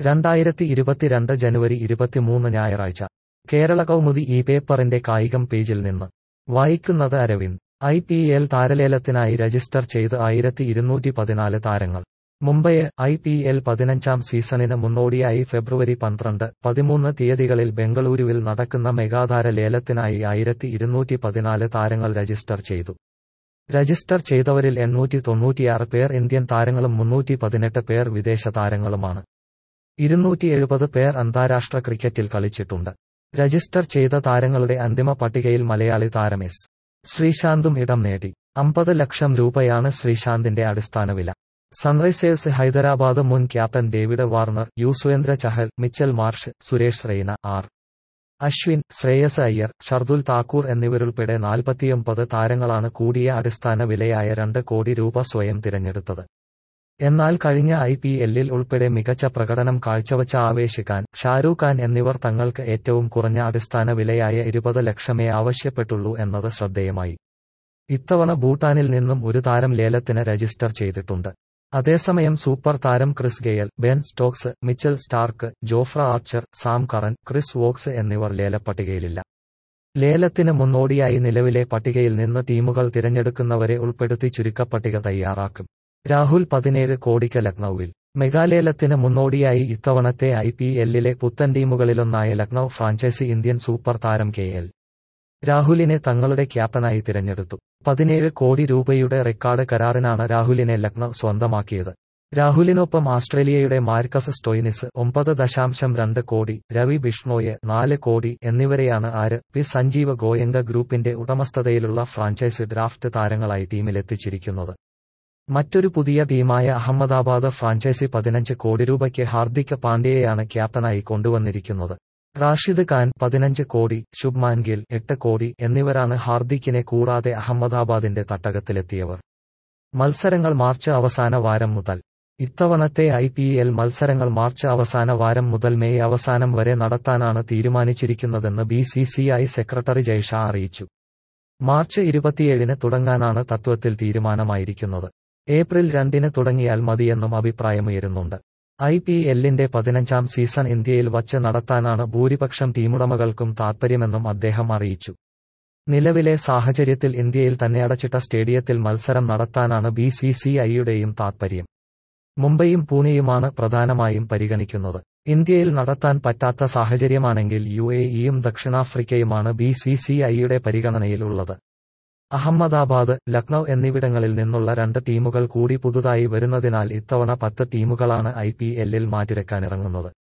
2022 ജനുവരി 23 ഞായറാഴ്ച കേരള കൗമുദി ഈ പേപ്പറിന്റെ കായികം പേജിൽ നിന്ന് വായിക്കുന്നത് അരവിന്ദ്. IPL താരലേലത്തിനായി രജിസ്റ്റർ ചെയ്ത് 1214 താരങ്ങൾ. മുംബൈ IPL 15-ാം സീസണിന് മുന്നോടിയായി ഫെബ്രുവരി 12, 13 തീയതികളിൽ ബെംഗളൂരുവിൽ നടക്കുന്ന മെഗാതാര ലേലത്തിനായി 1214 താരങ്ങൾ രജിസ്റ്റർ ചെയ്തു. രജിസ്റ്റർ ചെയ്തവരിൽ 896 പേർ ഇന്ത്യൻ താരങ്ങളും 318 പേർ വിദേശ താരങ്ങളുമാണ്. 270 പേർ അന്താരാഷ്ട്ര ക്രിക്കറ്റിൽ കളിച്ചിട്ടുണ്ട്. രജിസ്റ്റർ ചെയ്ത താരങ്ങളുടെ അന്തിമ പട്ടികയിൽ മലയാളി താരം S. ശ്രീശാന്തും ഇടം നേടി. 50 ലക്ഷം രൂപയാണ് ശ്രീശാന്തിന്റെ അടിസ്ഥാന വില. സൺറൈസേഴ്സ് ഹൈദരാബാദ് മുൻ captain David Warner, Yuzvendra Chahal, Mitchell Marsh, Suresh Raina, R. Ashwin, Shreyas Iyer, Shardul Thakur എന്നിവരുൾപ്പെടെ 49 താരങ്ങളാണ് കൂടിയ അടിസ്ഥാന വിലയായ 2 കോടി രൂപ സ്വയം തിരഞ്ഞെടുത്തത്. എന്നാൽ കഴിഞ്ഞ IPL-ൽ ഉൾപ്പെടെ മികച്ച പ്രകടനം കാഴ്ചവച്ച ആവേശ് ഖാൻ, ഷാരൂഖ് ഖാൻ എന്നിവർ തങ്ങൾക്ക് ഏറ്റവും കുറഞ്ഞ അടിസ്ഥാന വിലയായ 20 ലക്ഷമേ ആവശ്യപ്പെട്ടുള്ളൂ എന്നത് ശ്രദ്ധേയമായി. ഇത്തവണ ഭൂട്ടാനിൽ നിന്നും ഒരു താരം ലേലത്തിന് രജിസ്റ്റർ ചെയ്തിട്ടുണ്ട്. അതേസമയം സൂപ്പർ താരം Chris Gayle, Ben Stokes, Mitchell Starc, Jofra Archer, Sam Curran, Chris Woakes എന്നിവർ ലേലപ്പട്ടികയിലില്ല. ലേലത്തിന് മുന്നോടിയായി നിലവിലെ പട്ടികയിൽ നിന്ന് ടീമുകൾ തിരഞ്ഞെടുക്കുന്നവരെ ഉൾപ്പെടുത്തി ചുരുക്കപ്പട്ടിക തയ്യാറാക്കും. രാഹുൽ 17 കോടിക്ക് ലക്നൌവിൽ. മെഗാലേലത്തിന് മുന്നോടിയായി ഇത്തവണത്തെ IPL-ലെ പുത്തൻ ടീമുകളിലൊന്നായ ലക്നൌ ഫ്രാഞ്ചൈസി ഇന്ത്യൻ സൂപ്പർ താരം KL രാഹുലിനെ തങ്ങളുടെ ക്യാപ്റ്റനായി തിരഞ്ഞെടുത്തു. 17 കോടി രൂപയുടെ റെക്കോർഡ് കരാറിനാണ് രാഹുലിനെ ലക്നൌ സ്വന്തമാക്കിയത്. രാഹുലിനൊപ്പം ആസ്ട്രേലിയയുടെ മാർക്കസ് സ്റ്റോയ്നിസ് 9.2 കോടി, രവി ബിഷ്ണോയ് 4 കോടി എന്നിവരെയാണ് പി സഞ്ജീവ് ഗോയങ്ക ഗ്രൂപ്പിന്റെ ഉടമസ്ഥതയിലുള്ള ഫ്രാഞ്ചൈസി ഡ്രാഫ്റ്റ് താരങ്ങളായി ടീമിലെത്തിച്ചിരിക്കുന്നത്. മറ്റൊരു പുതിയ ടീമായ അഹമ്മദാബാദ് ഫ്രാഞ്ചൈസി 15 കോടി രൂപയ്ക്ക് ഹാർദിക് പാണ്ഡ്യയെയാണ് ക്യാപ്റ്റനായി കൊണ്ടുവന്നിരിക്കുന്നത്. റാഷിദ് ഖാൻ 15 കോടി, ശുഭ്മാൻ ഗിൽ 8 കോടി എന്നിവരാണ് ഹാർദിക്കിനെ കൂടാതെ അഹമ്മദാബാദിന്റെ തട്ടകത്തിലെത്തിയവർ. മത്സരങ്ങൾ മാർച്ച് അവസാന വാരം മുതൽ. ഇത്തവണത്തെ IPL മത്സരങ്ങൾ മാർച്ച് അവസാന വാരം മുതൽ മെയ് അവസാനം വരെ നടത്താനാണ് തീരുമാനിച്ചിരിക്കുന്നതെന്ന് BCCI സെക്രട്ടറി ജയ് ഷാ അറിയിച്ചു. മാർച്ച് 27-ന് തുടങ്ങാനാണ് തത്വത്തിൽ തീരുമാനമായിരിക്കുന്നത്. ഏപ്രിൽ 2-ന് തുടങ്ങിയാൽ മതിയെന്നും അഭിപ്രായമുയരുന്നുണ്ട്. IPL-ന്റെ 15-ാം സീസൺ ഇന്ത്യയിൽ വച്ച് നടത്താനാണ് ഭൂരിപക്ഷം ടീമുടമകൾക്കും താൽപര്യമെന്നും അദ്ദേഹം അറിയിച്ചു. നിലവിലെ സാഹചര്യത്തിൽ ഇന്ത്യയിൽ തന്നെ അടച്ചിട്ട സ്റ്റേഡിയത്തിൽ മത്സരം നടത്താനാണ് BCCIയുടെയും താൽപര്യം. മുംബൈയും പൂനെയുമാണ് പ്രധാനമായും പരിഗണിക്കുന്നത്. ഇന്ത്യയിൽ നടത്താൻ പറ്റാത്ത സാഹചര്യമാണെങ്കിൽ UAEയും ദക്ഷിണാഫ്രിക്കയുമാണ് BCCIയുടെ പരിഗണനയിൽ ഉള്ളത്. അഹമ്മദാബാദ്, ലക്നൌ എന്നിവിടങ്ങളിൽ നിന്നുള്ള 2 ടീമുകൾ കൂടി പുതുതായി വരുന്നതിനാൽ ഇത്തവണ 10 ടീമുകളാണ് IPL-ൽ മാറ്റിരക്കാനിറങ്ങുന്നത്.